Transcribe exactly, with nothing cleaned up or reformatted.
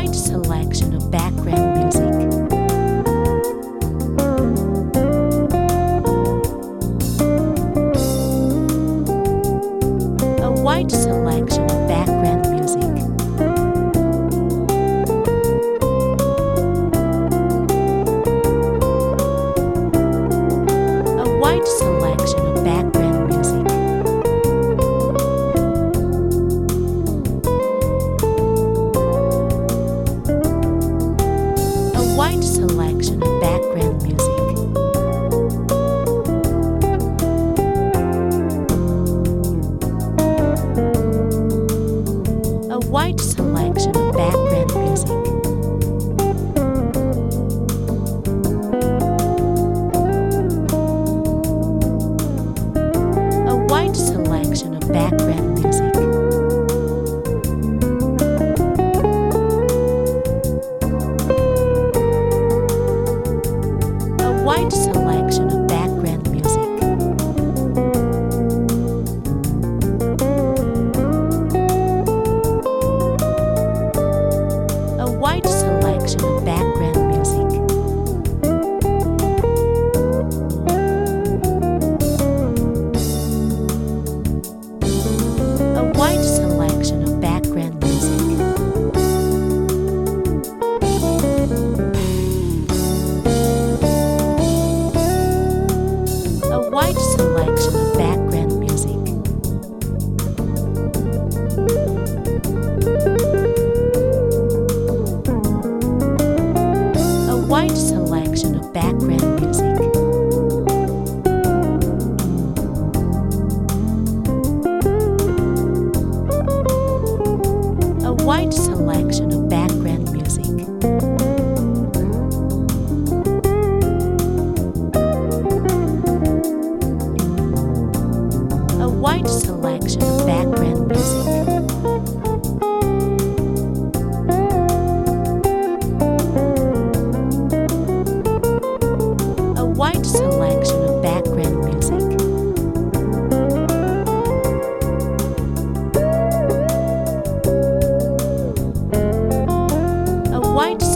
wide selection of background music. A wide selection of background music. A wide selection of background music. A wide selection of background music. A wide selection of background music. A wide selection of background music. A wide selection of background music. A wide selection of background music. A wide selection of background music. A wide selection of background music. A wide selection of background music. A wide selection of background music. A wide selection of background music. A wide selection of background music. A wide